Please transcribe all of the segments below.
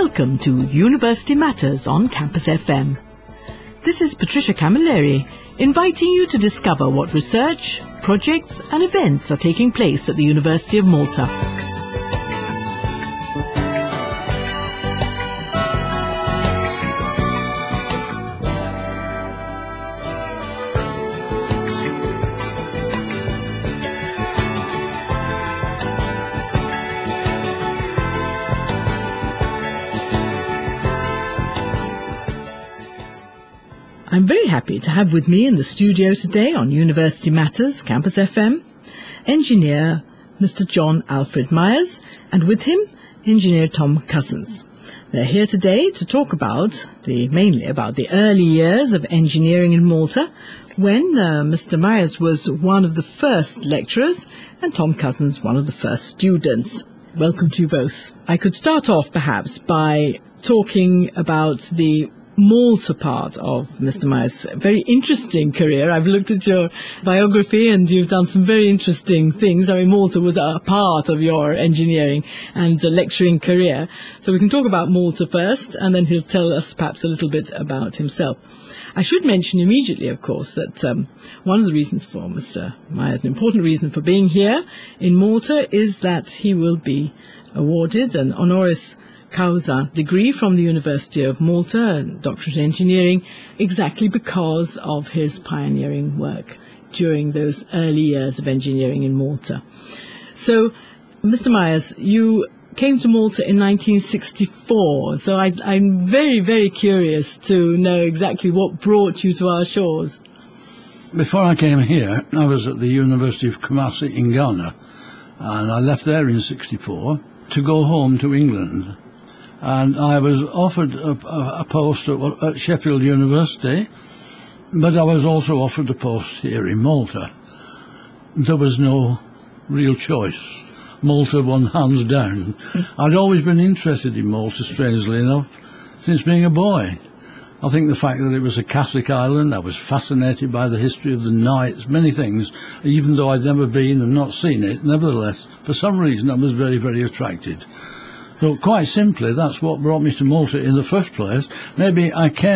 Welcome to University Matters on Campus FM. This is Patricia Camilleri, inviting you to discover what research, projects and events are taking place at the University of Malta. I'm very happy to have with me in the studio today on University Matters, Campus FM, engineer Mr. John Alfred Myers, and with him, engineer Tom Cousins. They're here today to talk mainly about the early years of engineering in Malta, when Mr. Myers was one of the first lecturers and Tom Cousins one of the first students. Welcome to you both. I could start off perhaps by talking about the Malta part of Mr. Myers' very interesting career. I've looked at your biography and you've done some very interesting things. I mean, Malta was a part of your engineering and lecturing career. So we can talk about Malta first, and then he'll tell us perhaps a little bit about himself. I should mention immediately, of course, that one of the reasons for Mr. Myers, an important reason for being here in Malta, is that he will be awarded an honoris causa degree from the University of Malta, a doctorate in engineering, exactly because of his pioneering work during those early years of engineering in Malta. So, Mr. Myers, you came to Malta in 1964, so I'm very, very curious to know exactly what brought you to our shores. Before I came here, I was at the University of Kumasi in Ghana, and I left there in 1964 to go home to England. And I was offered a post at Sheffield University, but I was also offered a post here in Malta. There was no real choice. Malta won hands down. I'd always been interested in Malta, strangely enough, since being a boy. I think the fact that it was a Catholic island, I was fascinated by the history of the Knights, many things, even though I'd never been and not seen it. Nevertheless, for some reason I was very, very attracted. So quite simply, that's what brought me to Malta in the first place. Maybe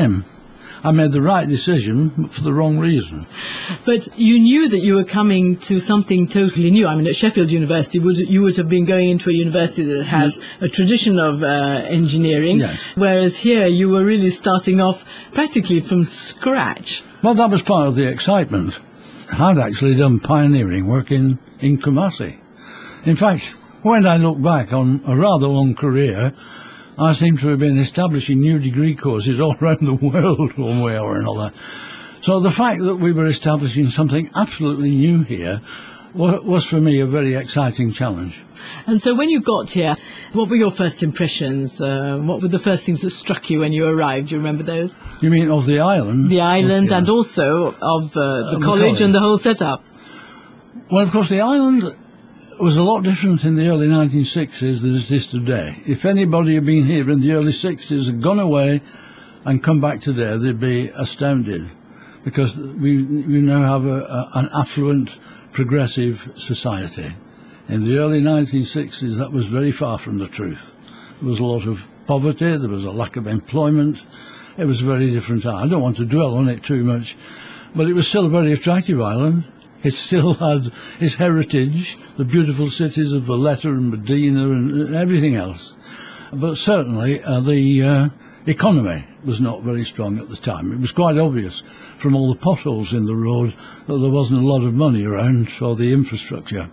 I made the right decision, but for the wrong reason. But you knew that you were coming to something totally new. I mean, at Sheffield University, you would have been going into a university that has a tradition of engineering, yes. Whereas here you were really starting off practically from scratch. Well, that was part of the excitement. I'd actually done pioneering work in Kumasi. In fact, when I look back on a rather long career, I seem to have been establishing new degree courses all around the world one way or another. So the fact that we were establishing something absolutely new here was for me a very exciting challenge. And so when you got here, what were your first impressions? What were the first things that struck you when you arrived? Do you remember those? You mean of the island? The island, and also of the college and the whole setup. Well, of course, the island was a lot different in the early 1960s than it is today. If anybody had been here in the early 60s and gone away and come back today, they'd be astounded, because we now have an affluent, progressive society. In the early 1960s, that was very far from the truth. There was a lot of poverty, there was a lack of employment. It was a very different time. I don't want to dwell on it too much, but it was still a very attractive island. It still had its heritage, the beautiful cities of Valletta and Medina and everything else. But certainly the economy was not very strong at the time. It was quite obvious from all the potholes in the road that there wasn't a lot of money around for the infrastructure.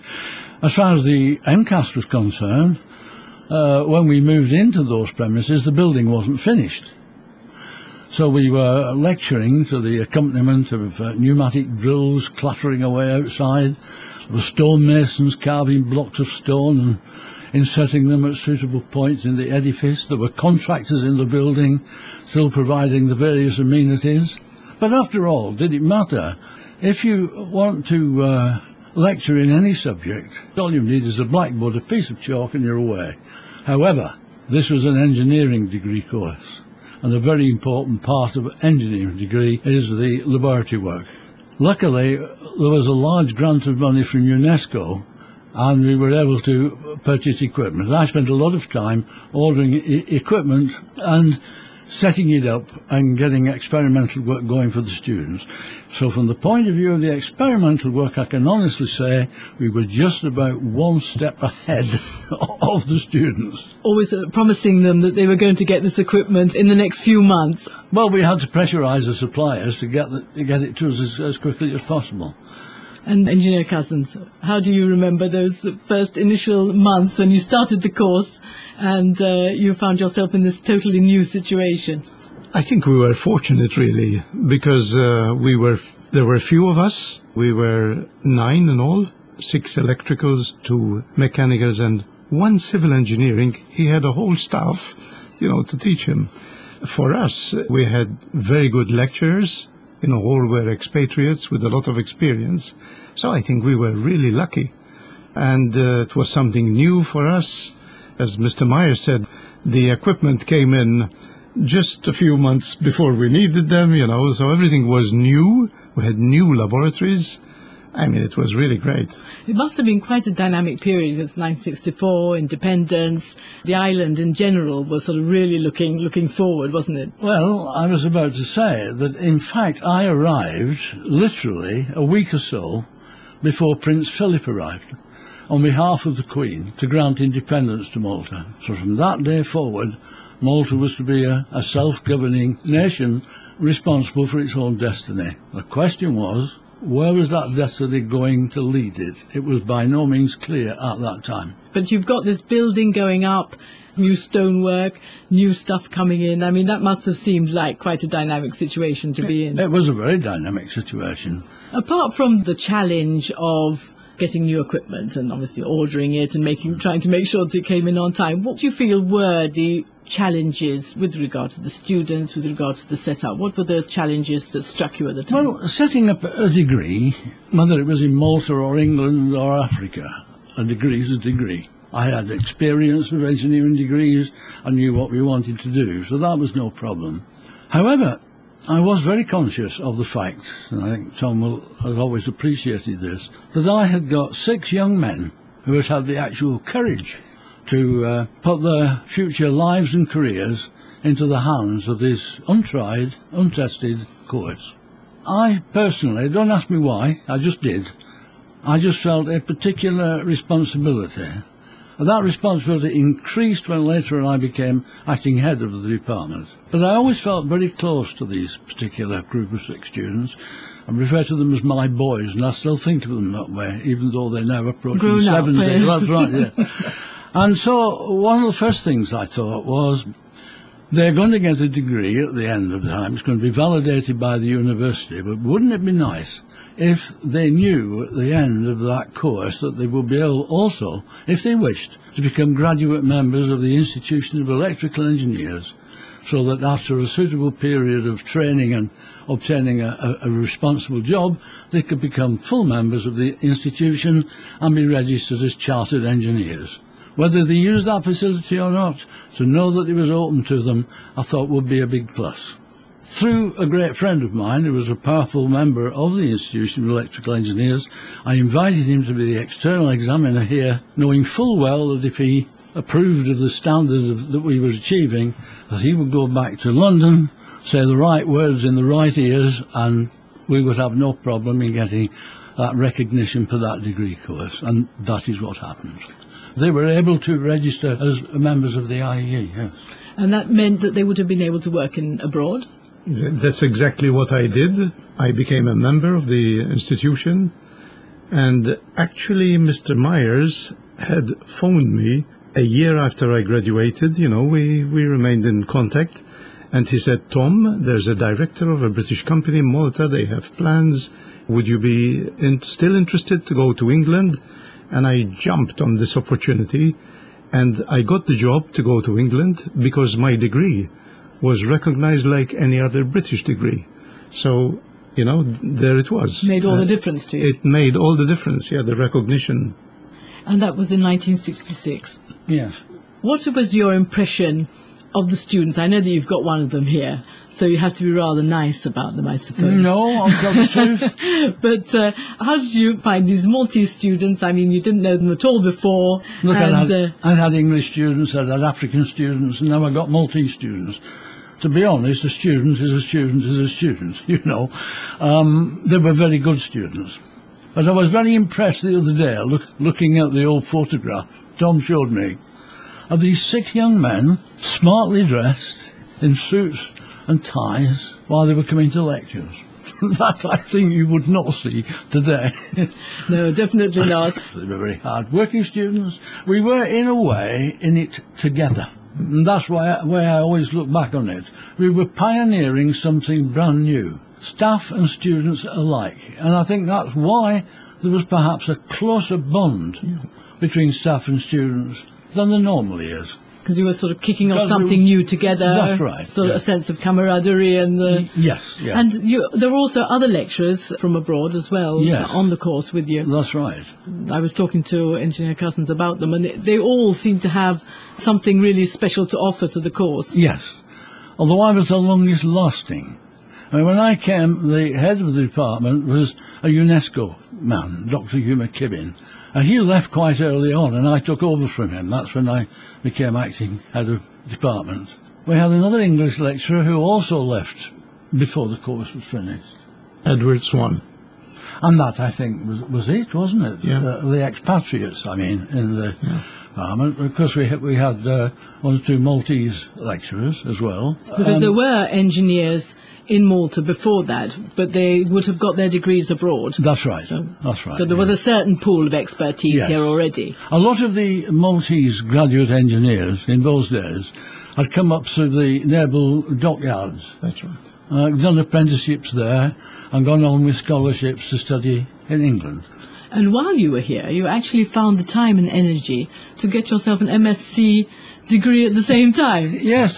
As far as the MCAS was concerned, when we moved into those premises, the building wasn't finished. So we were lecturing to the accompaniment of pneumatic drills clattering away outside. There were stonemasons carving blocks of stone and inserting them at suitable points in the edifice. There were contractors in the building still providing the various amenities. But after all, did it matter? If you want to lecture in any subject, all you need is a blackboard, a piece of chalk, and you're away. However, this was an engineering degree course, and a very important part of an engineering degree is the laboratory work. Luckily, there was a large grant of money from UNESCO and we were able to purchase equipment. I spent a lot of time ordering equipment and setting it up and getting experimental work going for the students. So from the point of view of the experimental work, I can honestly say we were just about one step ahead of the students. Always promising them that they were going to get this equipment in the next few months. Well, we had to pressurise the suppliers to get it to us as quickly as possible. And Engineer Cousins, how do you remember those first initial months when you started the course and you found yourself in this totally new situation? I think we were fortunate, really, because there were a few of us. We were 9 in all, 6 electricals, 2 mechanicals, and 1 civil engineering. He had a whole staff, to teach him. For us, we had very good lecturers. All were expatriates with a lot of experience. So I think we were really lucky. And it was something new for us. As Mr. Myers said, the equipment came in just a few months before we needed them, so everything was new. We had new laboratories. I mean, it was really great. It must have been quite a dynamic period, because 1964, independence, the island in general was sort of really looking forward, wasn't it? Well, I was about to say that, in fact, I arrived literally a week or so before Prince Philip arrived on behalf of the Queen to grant independence to Malta. So from that day forward, Malta was to be a self-governing nation responsible for its own destiny. The question was, where was that destiny going to lead it? It was by no means clear at that time. But you've got this building going up, new stonework, new stuff coming in. I mean, that must have seemed like quite a dynamic situation to be in. It was a very dynamic situation. Apart from the challenge of getting new equipment and obviously ordering it and trying to make sure that it came in on time, what do you feel were the challenges with regard to the students, with regard to the setup? What were the challenges that struck you at the time? Well, setting up a degree, whether it was in Malta or England or Africa, a degree is a degree. I had experience with engineering degrees. I knew what we wanted to do, so that was no problem. However, I was very conscious of the fact, and I think Tom has always appreciated this, that I had got 6 young men who had had the actual courage to put their future lives and careers into the hands of this untried, untested course. I personally, don't ask me why, I just did. I just felt a particular responsibility. And that responsibility increased when later I became acting head of the department. But I always felt very close to these particular group of 6 students. I refer to them as my boys, and I still think of them that way, even though they're now approaching 70. That's right, yeah. And so one of the first things I thought was, they're going to get a degree at the end of the time. It's going to be validated by the university, but wouldn't it be nice if they knew at the end of that course that they would be able also, if they wished, to become graduate members of the Institution of Electrical Engineers, so that after a suitable period of training and obtaining a responsible job, they could become full members of the institution and be registered as chartered engineers. Whether they used that facility or not, to know that it was open to them, I thought would be a big plus. Through a great friend of mine, who was a powerful member of the Institution of Electrical Engineers, I invited him to be the external examiner here, knowing full well that if he approved of the standard that we were achieving, that he would go back to London, say the right words in the right ears, and we would have no problem in getting that recognition for that degree course. And that is what happened. They were able to register as members of the IEE, yes. And that meant that they would have been able to work abroad? That's exactly what I did. I became a member of the institution, and actually Mr. Myers had phoned me a year after I graduated. We remained in contact, and he said, Tom, there's a director of a British company in Malta, they have plans, would you be still interested to go to England? And I jumped on this opportunity, and I got the job to go to England because my degree was recognized like any other British degree. So, there it was. Made all the difference to you. It made all the difference, the recognition. And that was in 1966. Yes. What was your impression of the students? I know that you've got one of them here, so you have to be rather nice about them, I suppose. No, I've got the truth. But how did you find these Maltese students? I mean, you didn't know them at all before. Look, and, I had English students, I had African students, and now I got Maltese students. To be honest, a student is a student is a student, you know. They were very good students. But I was very impressed the other day, looking at the old photograph Tom showed me, of these 6 young men, smartly dressed, in suits and ties, while they were coming to lectures. That I think you would not see today. No, definitely not. They were very hard-working students. We were, in a way, in it together. And that's why I always look back on it. We were pioneering something brand new, staff and students alike. And I think that's why there was perhaps a closer bond between staff and students than there normally is. Because you were sort of kicking off Because something new together. That's right, Sort of yeah. a sense of camaraderie and... Yes, yeah. And there were also other lecturers from abroad as well Yes. on the course with you. That's right. I was talking to Engineer Cousins about them, and they all seem to have something really special to offer to the course. Yes. Although I was the longest lasting. I mean, when I came, the head of the department was a UNESCO man, Dr. Hugh McKibben. And he left quite early on, and I took over from him. That's when I became acting head of department. We had another English lecturer who also left before the course was finished. Edward Swan. And that, I think, was it, wasn't it? Yeah. The expatriates, I mean, in the department. Of course, we had 1 or 2 Maltese lecturers as well. Because there were engineers in Malta before that, but they would have got their degrees abroad. That's right. So, That's right. So there was a certain pool of expertise Yes. here already. A lot of the Maltese graduate engineers in those days had come up through the naval dockyards, That's right. done apprenticeships there, and gone on with scholarships to study in England. And while you were here, you actually found the time and energy to get yourself an MSc degree at the same time. Yes,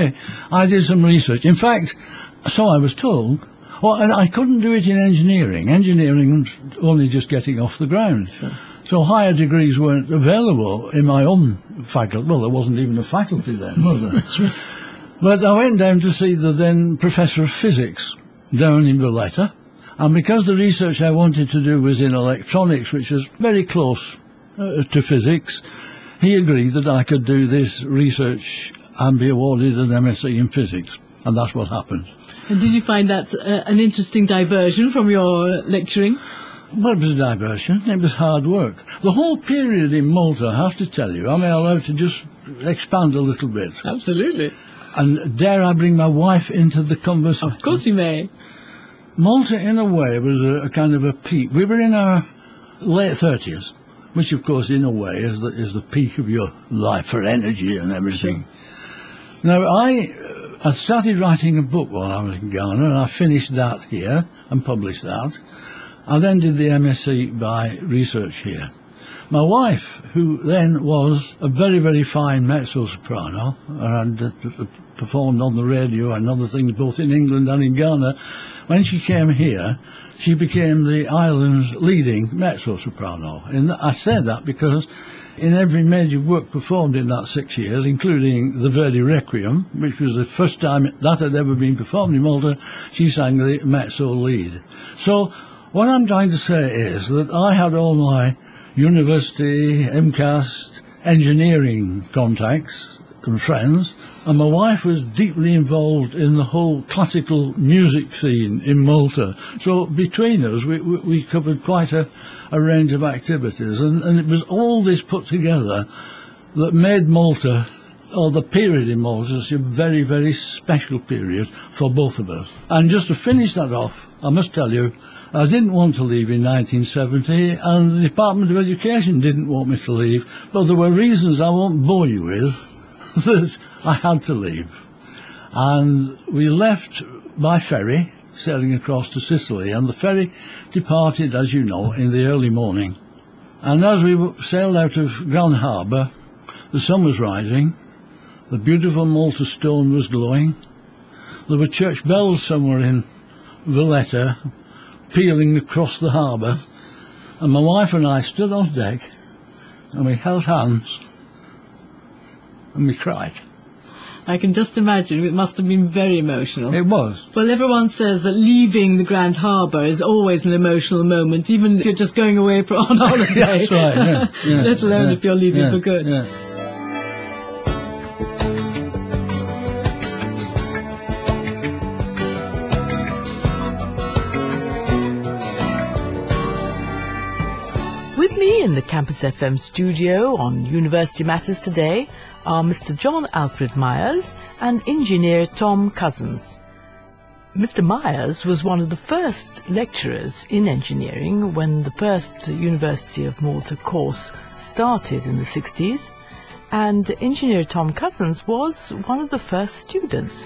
I did some research. In fact, so I was told. Well, and I couldn't do it in engineering. Engineering was only just getting off the ground. Sure. So higher degrees weren't available in my own faculty. Well, there wasn't even a faculty then, was there? But I went down to see the then Professor of Physics down in Valletta. And because the research I wanted to do was in electronics, which was very close to physics, he agreed that I could do this research and be awarded an MSc in physics. And that's what happened. And did you find that an interesting diversion from your lecturing? Well, it was a diversion. It was hard work. The whole period in Malta, I have to tell you, am I allowed to just expand a little bit? Absolutely. And dare I bring my wife into the conversation? Of course you may. Malta, in a way, was a kind of a peak. We were in our late 30s, which, of course, in a way, is the peak of your life for energy and everything. Now, I started writing a book while I was in Ghana, and I finished that here and published that. I then did the MSc by research here. My wife, who then was a very, very fine mezzo-soprano, and performed on the radio and other things both in England and in Ghana, when she came here, she became the island's leading mezzo-soprano. And I say that because in every major work performed in that 6 years, including the Verdi Requiem, which was the first time that had ever been performed in Malta, she sang the mezzo lead. So what I'm trying to say is that I had all my university, MCAS, engineering contacts and friends, and my wife was deeply involved in the whole classical music scene in Malta. So between us, we covered quite a range of activities, and it was all this put together that made Malta, or the period in Malta, a very, very special period for both of us. And just to finish that off, I must tell you, I didn't want to leave in 1970, and the Department of Education didn't want me to leave, but there were reasons I won't bore you with that I had to leave. And we left by ferry, sailing across to Sicily, and the ferry departed, as you know, in the early morning. And as we sailed out of Grand Harbour, the sun was rising, the beautiful Malta stone was glowing, there were church bells somewhere in Valletta pealing across the harbour, and my wife and I stood on deck and we held hands and we cried. I can just imagine. It must have been very emotional. It was. Well, everyone says that leaving the Grand Harbour is always an emotional moment, even if you're just going away on holiday. That's right, yeah. Let alone if you're leaving for good. Yeah. With me in the Campus FM studio on University Matters today are Mr. John Alfred Myers and engineer Tom Cousins. Mr. Myers was one of the first lecturers in engineering when the first University of Malta course started in the 60s, and engineer Tom Cousins was one of the first students.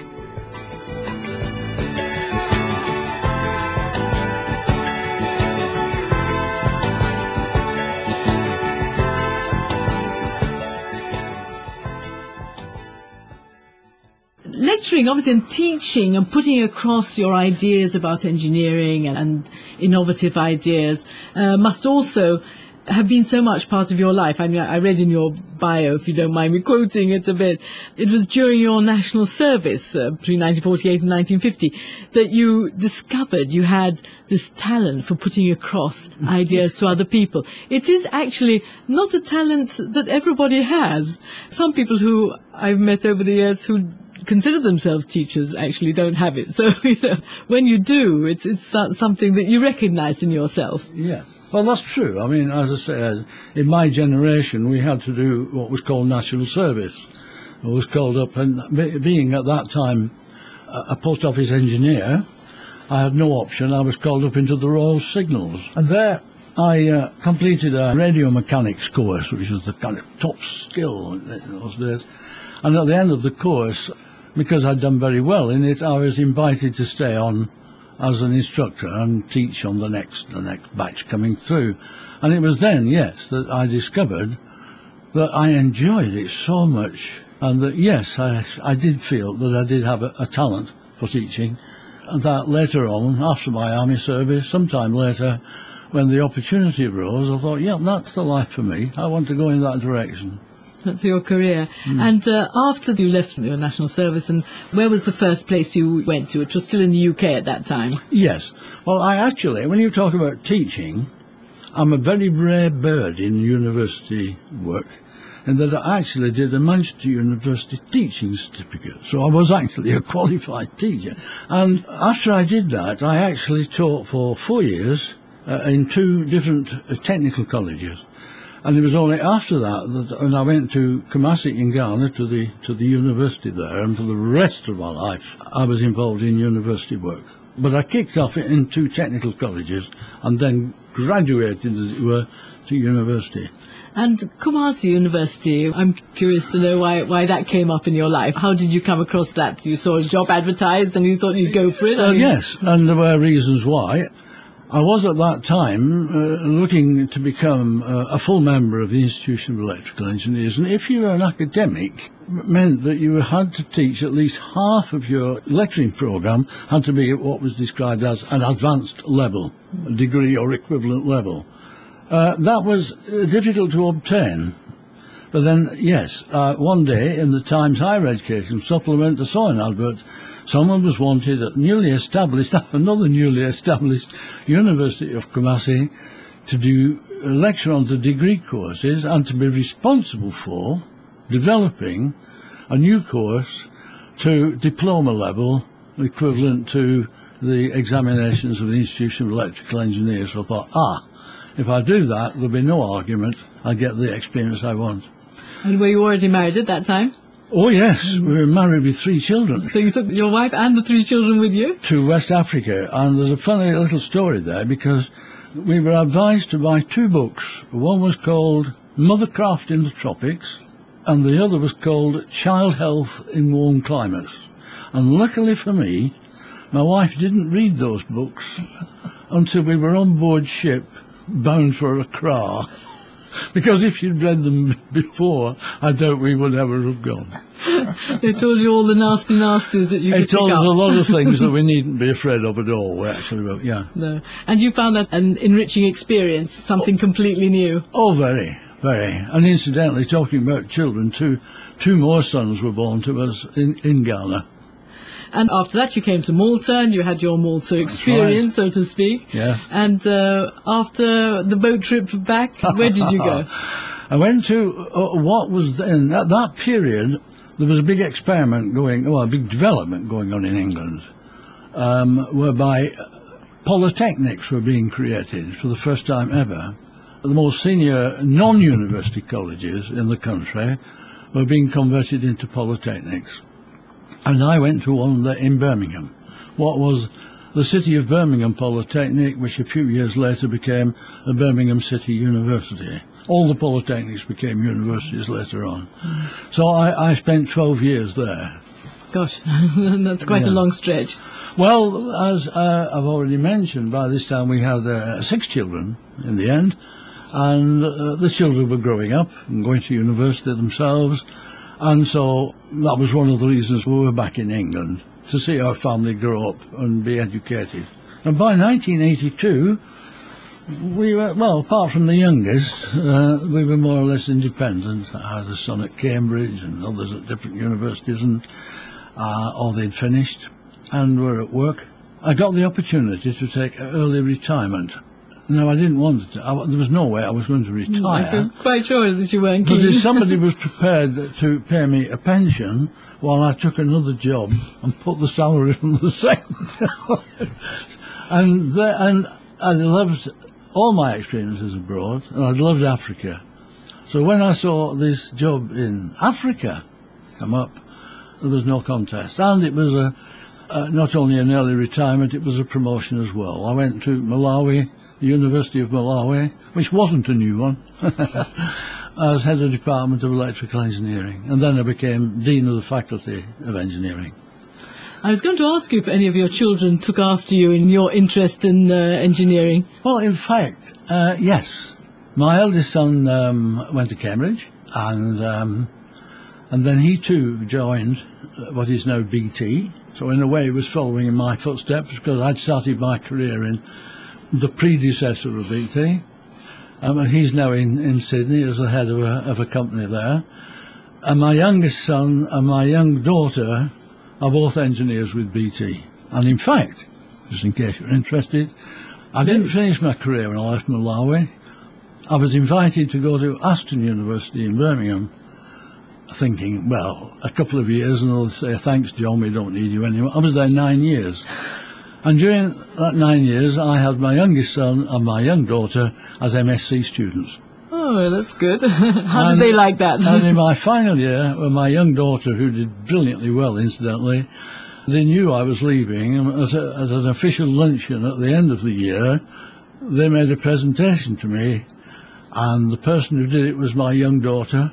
Lecturing, obviously, and teaching and putting across your ideas about engineering and innovative ideas must also have been so much part of your life. I mean, I read in your bio, if you don't mind me quoting it a bit, it was during your national service between 1948 and 1950 that you discovered you had this talent for putting across ideas to other people. It is actually not a talent that everybody has. Some people who I've met over the years who consider themselves teachers actually don't have it. So, when you do, it's something that you recognise in yourself. Yeah. Well, that's true. I mean, as I say, in my generation, we had to do what was called national service. I was called up, and being at that time a post office engineer, I had no option. I was called up into the Royal Signals. And there I completed a radio mechanics course, which was the kind of top skill in those days. And at the end of the course, because I'd done very well in it, I was invited to stay on as an instructor and teach on the next batch coming through. And it was then, yes, that I discovered that I enjoyed it so much, and that, yes, I did feel that I did have a talent for teaching, and that later on, after my army service, sometime later, when the opportunity arose, I thought, yeah, that's the life for me. I want to go in that direction. That's your career. And after you left your national service, and where was the first place you went to? It was still in the UK at that time. Yes. Well, I actually, when you talk about teaching, I'm a very rare bird in university work, in that I actually did a Manchester University teaching certificate. So I was actually a qualified teacher. And after I did that, I actually taught for 4 years in 2 different technical colleges. And it was only after that when I went to Kumasi in Ghana to the university there, and for the rest of my life I was involved in university work. But I kicked off in 2 technical colleges and then graduated, as it were, to university. And Kumasi University, I'm curious to know why that came up in your life. How did you come across that? You saw a job advertised and you thought you'd go for it? Yes, and there were reasons why. I was at that time looking to become a full member of the Institution of Electrical Engineers, and if you were an academic, it meant that you had to teach at least half of your lecturing programme had to be at what was described as an advanced level, a degree or equivalent level. That was difficult to obtain. But then, yes, one day in the Times Higher Education supplement, I saw an advert. Someone was wanted at another newly established University of Kumasi to do a lecture on the degree courses and to be responsible for developing a new course to diploma level equivalent to the examinations of the Institution of Electrical Engineers. So I thought, if I do that, there'll be no argument. I'll get the experience I want. And were you already married at that time? Oh, yes. We were married with 3 children. So you took your wife and the 3 children with you? To West Africa. And there's a funny little story there, because we were advised to buy 2 books. One was called Mothercraft in the Tropics, and the other was called Child Health in Warm Climates. And luckily for me, my wife didn't read those books until we were on board ship, bound for Accra. Because if you'd read them before, I doubt we would ever have gone. They told you all the nasties that you could pick up. They told us a lot of things that we needn't be afraid of at all, yeah. No. And you found that an enriching experience, something completely new? Oh, very, very. And incidentally, talking about children, two more sons were born to us in Ghana. And after that, you came to Malta, and you had your Malta experience, so to speak. Yeah. And after the boat trip back, where did you go? I went to what was then, at that period, there was a big experiment a big development going on in England, whereby polytechnics were being created for the first time ever. The most senior non-university colleges in the country were being converted into polytechnics. And I went to one in Birmingham, what was the City of Birmingham Polytechnic, which a few years later became the Birmingham City University. All the polytechnics became universities later on. So I spent 12 years there. Gosh, that's quite a long stretch. Well, as I've already mentioned, by this time we had 6 children in the end, and the children were growing up and going to university themselves, and so that was one of the reasons we were back in England, to see our family grow up and be educated. And by 1982, we were, well, apart from the youngest, we were more or less independent. I had a son at Cambridge and others at different universities, and or they'd finished and were at work. I got the opportunity to take early retirement. No, I didn't want to. There was no way I was going to retire. I'm quite sure that you weren't But keen. if somebody was prepared to pay me a pension while I took another job and put the salary on the second job. and I loved all my experiences abroad, and I loved Africa. So when I saw this job in Africa come up, there was no contest. And it was not only an early retirement, it was a promotion as well. I went to Malawi, the University of Malawi, which wasn't a new one, as head of Department of Electrical Engineering. And then I became Dean of the Faculty of Engineering. I was going to ask you if any of your children took after you in your interest in engineering. Well, in fact, yes. My eldest son went to Cambridge, and then he too joined what is now BT. So in a way he was following in my footsteps, because I'd started my career in the predecessor of BT. And he's now in Sydney as the head of a company there. And my youngest son and my young daughter are both engineers with BT. And in fact, just in case you're interested, I didn't finish my career when I left Malawi. I was invited to go to Aston University in Birmingham, thinking, well, a couple of years and they'll say, thanks John, we don't need you anymore. I was there 9 years. And during that 9 years, I had my youngest son and my young daughter as MSc students. Oh, that's good. How did they like that? And in my final year, with my young daughter, who did brilliantly well, incidentally, they knew I was leaving, and at an official luncheon at the end of the year, they made a presentation to me, and the person who did it was my young daughter,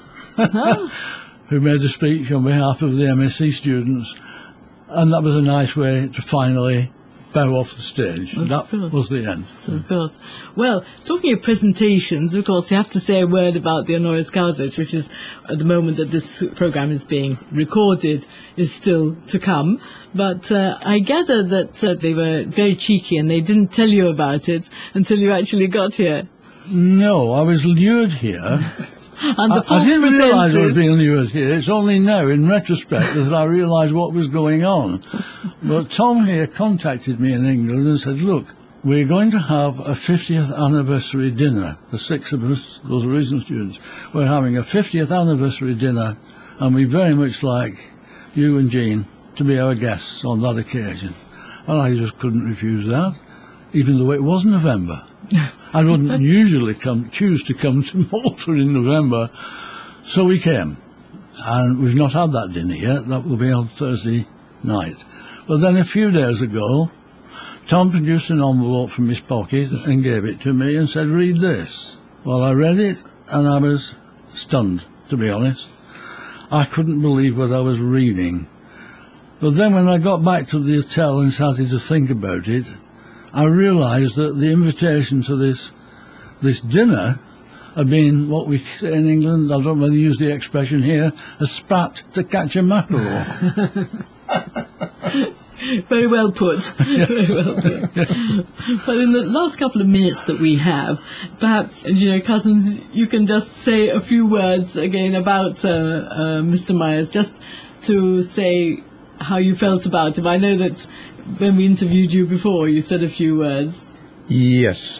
who made a speech on behalf of the MSc students, and that was a nice way to finally bow off the stage. That was the end. Of course. Well, talking of presentations, of course, you have to say a word about the honoris causa, which is, at the moment that this programme is being recorded, is still to come. But I gather that they were very cheeky and they didn't tell you about it until you actually got here. No, I was lured here. Under false I didn't realise I was pretences. being lured here. It's only now, in retrospect, that I realised what was going on. But Tom here contacted me in England and said, look, we're going to have a 50th anniversary dinner. The 6 of us, those recent students, we're having a 50th anniversary dinner, and we very much like you and Jean to be our guests on that occasion. And I just couldn't refuse that, even though it was November. I wouldn't usually choose to come to Malta in November, so we came. And we've not had that dinner yet. That will be on Thursday night. But then a few days ago, Tom produced an envelope from his pocket and gave it to me and said, read this. Well, I read it and I was stunned, to be honest. I couldn't believe what I was reading. But then when I got back to the hotel and started to think about it, I realised that the invitation to this dinner had been what we say in England, I don't know whether you use the expression here, a spat to catch a mackerel. Very well put. Very well put. But in the last couple of minutes that we have, perhaps, Engineer Cousins, you can just say a few words again about Mr. Myers, just to say how you felt about him. I know that when we interviewed you before, you said a few words. Yes.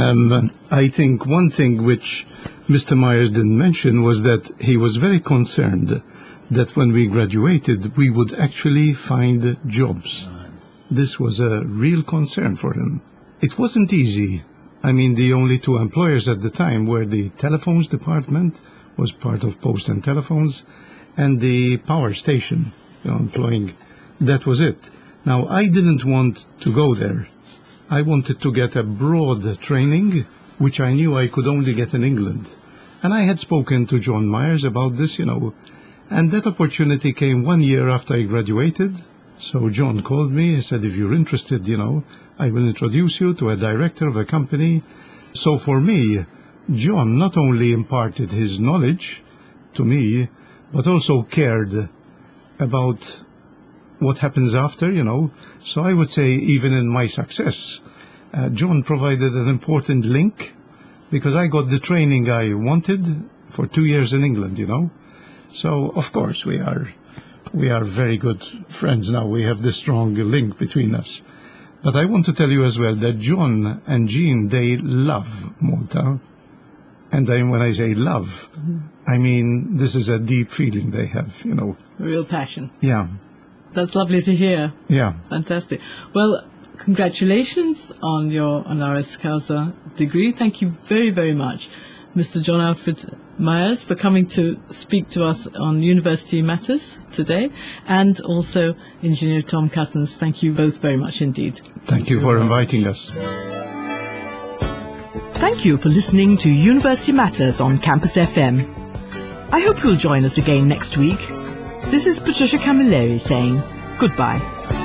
I think one thing which Mr. Myers didn't mention was that he was very concerned that when we graduated, we would actually find jobs. This was a real concern for him. It wasn't easy. I mean, the only two employers at the time were the telephones department, was part of Post and Telephones, and the power station, employing. That was it. Now, I didn't want to go there. I wanted to get a broad training, which I knew I could only get in England. And I had spoken to John Myers about this, and that opportunity came 1 year after I graduated. So John called me and said, if you're interested, I will introduce you to a director of a company. So for me, John not only imparted his knowledge to me, but also cared about what happens after, So I would say even in my success, John provided an important link, because I got the training I wanted for 2 years in England, So, of course, we are very good friends now. We have this strong link between us. But I want to tell you as well that John and Jean, they love Malta. And when I say love, I mean this is a deep feeling they have, Real passion. Yeah. That's lovely to hear. Yeah. Fantastic. Well, congratulations on your honoris causa degree. Thank you very, very much, Mr. John Alfred Myers, for coming to speak to us on University Matters today, and also Engineer Tom Cousins. Thank you both very much indeed. Thank you for inviting us. Thank you for listening to University Matters on Campus FM. I hope you'll join us again next week. This is Patricia Camilleri saying goodbye.